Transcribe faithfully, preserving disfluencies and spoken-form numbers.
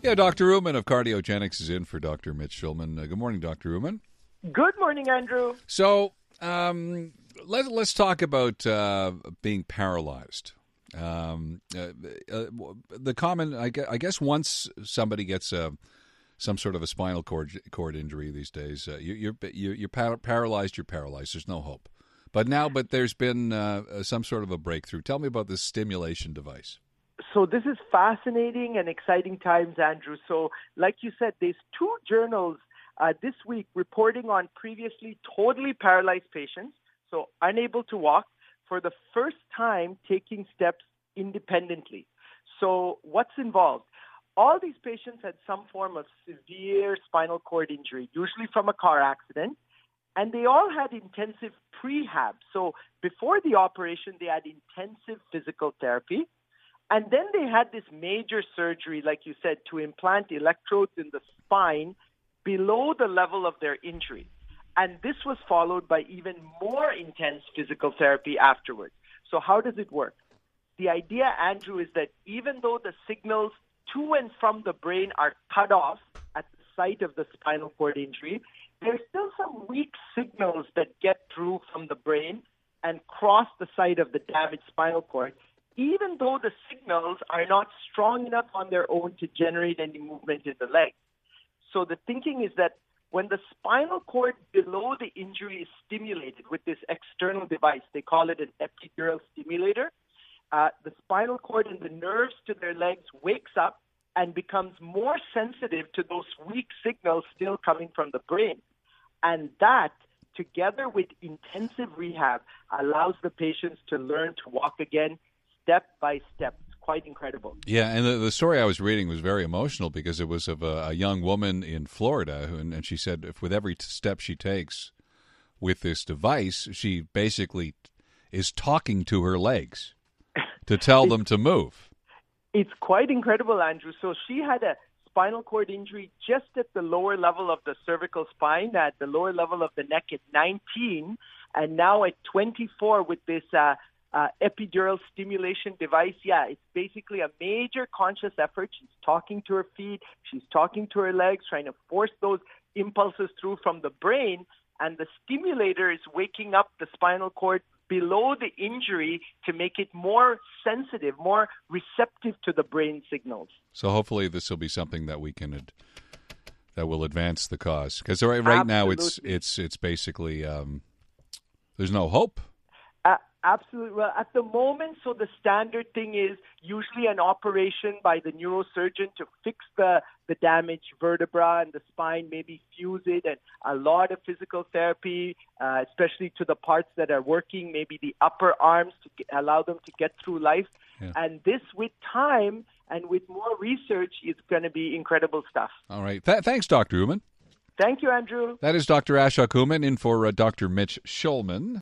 Yeah, Doctor Uman of Cardiogenics is in for Doctor Mitch Shulman. Uh, good morning, Doctor Uman. Good morning, Andrew. So um, let, let's talk about uh, being paralyzed. Um, uh, uh, the common, I guess, I guess once somebody gets a, some sort of a spinal cord cord injury these days, uh, you, you're you're, you're par- paralyzed, you're paralyzed. There's no hope. But now, but there's been uh, some sort of a breakthrough. Tell me about this stimulation device. So this is fascinating and exciting times, Andrew. So like you said, there's two journals uh, this week reporting on previously totally paralyzed patients, so unable to walk, for the first time taking steps independently. So what's involved? All these patients had some form of severe spinal cord injury, usually from a car accident, and they all had intensive prehab. So before the operation, they had intensive physical therapy. And then they had this major surgery, like you said, to implant electrodes in the spine below the level of their injury. And this was followed by even more intense physical therapy afterwards. So how does it work? The idea, Andrew, is that even though the signals to and from the brain are cut off at the site of the spinal cord injury, there's still some weak signals that get through from the brain and cross the site of the damaged spinal cord, even though the signals are not strong enough on their own to generate any movement in the leg. So the thinking is that when the spinal cord below the injury is stimulated with this external device, they call it an epidural stimulator, uh, the spinal cord and the nerves to their legs wakes up and becomes more sensitive to those weak signals still coming from the brain. And that, together with intensive rehab, allows the patients to learn to walk again, step by step. It's quite incredible. Yeah, and the, the story I was reading was very emotional because it was of a, a young woman in Florida, who, and, and she said if with every step she takes with this device, she basically is talking to her legs to tell them to move. It's quite incredible, Andrew. So she had a spinal cord injury just at the lower level of the cervical spine, at the lower level of the neck at nineteen, and now at twenty-four with this uh, Uh, epidural stimulation device. Yeah, it's basically a major conscious effort. She's talking to her feet, she's talking to her legs, trying to force those impulses through from the brain, and the stimulator is waking up the spinal cord below the injury to make it more sensitive, more receptive to the brain signals. So hopefully this will be something that we can ad- that will advance the cause, because right, right now it's it's it's basically um, there's no hope. Uh, absolutely. Well, at the moment, so the standard thing is usually an operation by the neurosurgeon to fix the, the damaged vertebra and the spine, maybe fuse it, and a lot of physical therapy, uh, especially to the parts that are working, maybe the upper arms to get, allow them to get through life. Yeah. And this, with time and with more research, is going to be incredible stuff. All right. Th- thanks, Doctor Uman. Thank you, Andrew. That is Doctor Ashok Uman in for uh, Doctor Mitch Shulman.